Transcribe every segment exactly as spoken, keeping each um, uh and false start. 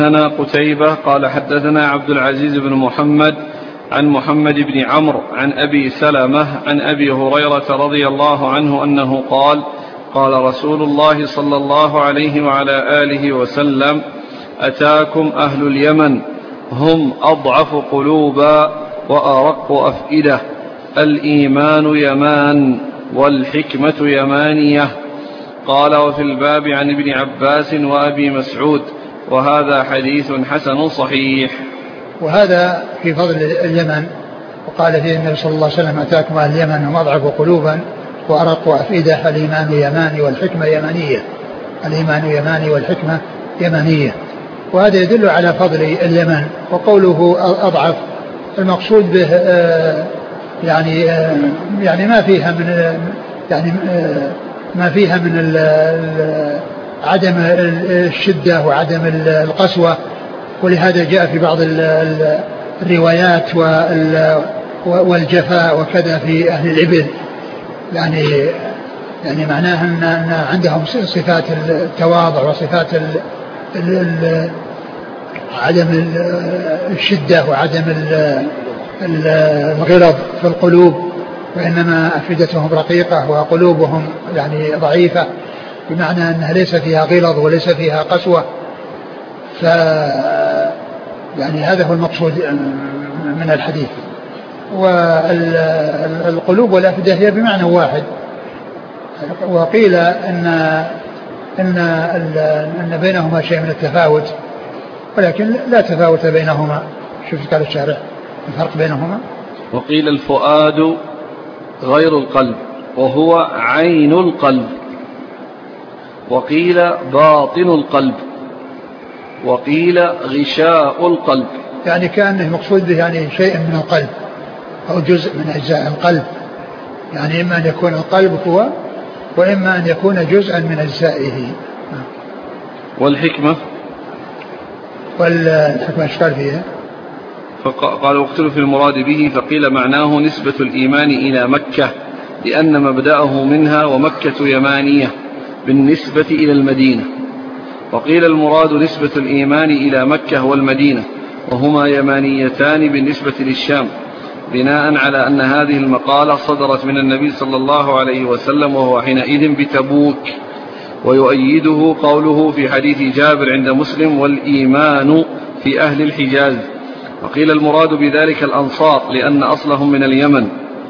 حدثنا قتيبة قال حدثنا عبد العزيز بن محمد عن محمد بن عمرو عن أبي سلمة عن أبي هريرة رضي الله عنه أنه قال قال رسول الله صلى الله عليه وعلى آله وسلم: أتاكم أهل اليمن هم أضعف قلوبا وأرق أفئدة، الإيمان يمان والحكمة يمانية. قال: وفي الباب عن ابن عباس وأبي مسعود، وهذا حديث حسن صحيح. وهذا في فضل اليمن. وقال فيه النبي صلى الله عليه وسلم: أتاكم أهل اليمن هم أضعف قلوبا وأرق أفئدة، الإيمان يماني والحكمة يمانية. الإيمان يماني والحكمة يمانية. وهذا يدل على فضل اليمن. وقوله أضعف المقصود به يعني يعني ما فيها من يعني ما فيها من عدم الشدة وعدم القسوة. ولهذا جاء في بعض الروايات والجفاء وكذا في أهل الإبل، يعني يعني معناها أن عندهم صفات التواضع وصفات عدم الشدة وعدم الغلظ في القلوب، وإنما أفئدتهم رقيقة وقلوبهم يعني ضعيفة، بمعنى أنها ليس فيها غلظ وليس فيها قسوة. ف يعني هذا هو المقصود من الحديث. والقلوب والأفئدة هي بمعنى واحد. وقيل أن أن أن بينهما شيء من التفاوت، ولكن لا تفاوت بينهما. شوف قال الشارع الفرق بينهما. وقيل الفؤاد غير القلب وهو عين القلب، وقيل باطن القلب، وقيل غشاء القلب. يعني كان المقصود به يعني شيء من القلب أو جزء من أجزاء القلب، يعني إما أن يكون القلب هو، وإما أن يكون جزءا من أجزائه. والحكمة والحكمة اشكال فيها. فقال: واختلف في المراد به، فقيل معناه نسبة الإيمان إلى مكة لأن مبدأه منها، ومكة يمانية بالنسبة إلى المدينة. وقيل المراد نسبة الإيمان إلى مكة والمدينة، وهما يمانيتان بالنسبة للشام، بناء على أن هذه المقالة صدرت من النبي صلى الله عليه وسلم وهو حينئذ بتبوك. ويؤيده قوله في حديث جابر عند مسلم: والإيمان في أهل الحجاز. وقيل المراد بذلك الأنصار لأن أصلهم من اليمن،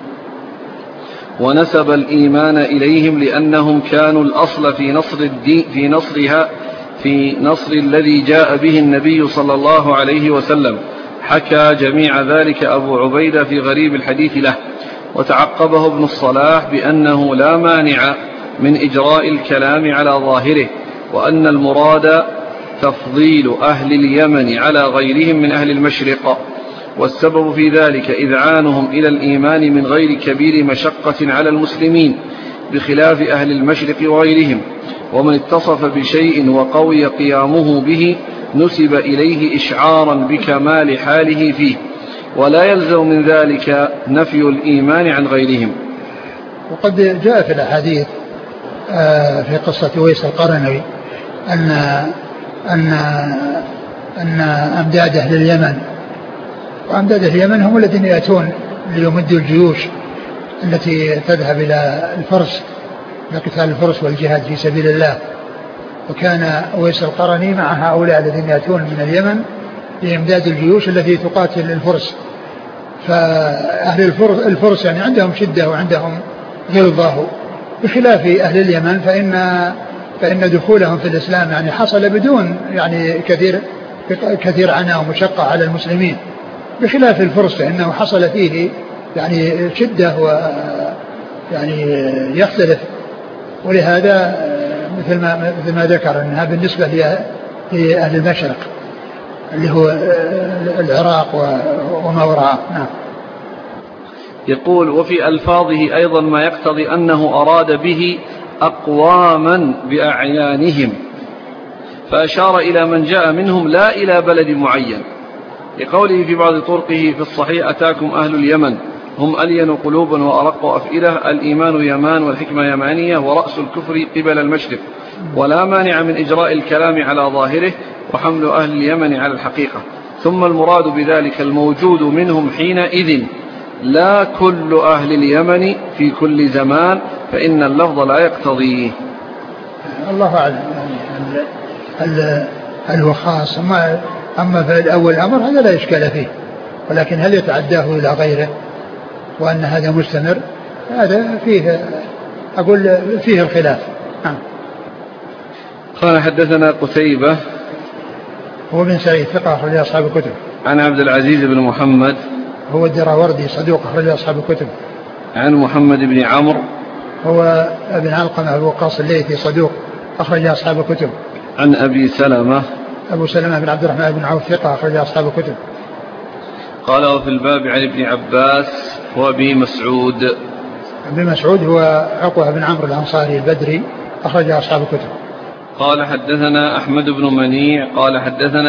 ونسب الإيمان إليهم لأنهم كانوا الأصل في نصر الدين في نصرها في نصر الذي جاء به النبي صلى الله عليه وسلم. حكى جميع ذلك أبو عبيدة في غريب الحديث له، وتعقبه ابن الصلاح بأنه لا مانع من إجراء الكلام على ظاهره، وأن المراد تفضيل أهل اليمن على غيرهم من أهل المشرق، والسبب في ذلك إذعانهم إلى الإيمان من غير كبير مشقة على المسلمين، بخلاف أهل المشرق وغيرهم. ومن اتصف بشيء وقوي قيامه به نسب إليه إشعارا بكمال حاله فيه، ولا يلزم من ذلك نفي الإيمان عن غيرهم. وقد جاء في الأحاديث في قصة ويس القرني أن أن أن أمداد أهل اليمن وأمداد أهل اليمن هم الذين يأتون ليمدوا الجيوش التي تذهب إلى الفرس لقتال الفرس والجهاد في سبيل الله. وكان ويس القرني مع هؤلاء الذين يأتون من اليمن لإمداد الجيوش التي تقاتل الفرس. فأهل الفرس, الفرس يعني عندهم شدة وعندهم غلظة، بخلاف أهل اليمن فإن فإن دخولهم في الإسلام يعني حصل بدون يعني كثير كثير عناء ومشقة على المسلمين، بخلاف الفرس فإنه حصل فيه يعني شدة ويعني يختلف. ولهذا مثل ما مثل ما ذكر أنها بالنسبة لأهل المشرق اللي هو العراق وما وراءه. نعم. يقول: وفي ألفاظه أيضا ما يقتضي أنه أراد به أقواما بأعيانهم، فأشار إلى من جاء منهم لا إلى بلد معين، لقوله في بعض طرقه في الصحيح: أتاكم أهل اليمن هم ألين قلوبا وأرق أفئدة، الإيمان يمان والحكمة يمانية، ورأس الكفر قبل المشرق، ولا مانع من إجراء الكلام على ظاهره وحمل أهل اليمن على الحقيقة. ثم المراد بذلك الموجود منهم حينئذ لا كل أهل اليمن في كل زمان، فإن اللفظ لا يقتضيه. الله أعلم. يعني هل هل هو خاص؟ أما أما في الأول الأمر هذا لا إشكال فيه، ولكن هل يتعداه إلى غيره وأن هذا مستمر؟ هذا فيه أقول فيه الخلاف. نعم. قال حدثنا قتيبة هو بن سعيد ثقة أخرج أصحاب الكتب. عن عبد العزيز بن محمد هو الدراوردي صدوق أخرج أصحاب الكتب. عن محمد بن عمرو هو ابن علقمة أبو وقاص الليثي صدوق أخرج أصحاب الكتب. عن أبي سلمة أبو سلمة بن عبد الرحمن بن عوف ثقة أخرج أصحاب الكتب. قال وفي الباب عن ابن عباس وأبي مسعود. ابن مسعود هو عقبة بن عمرو الأنصاري البدري أخرج أصحاب الكتب. قال حدثنا أحمد بن منيع قال حدثنا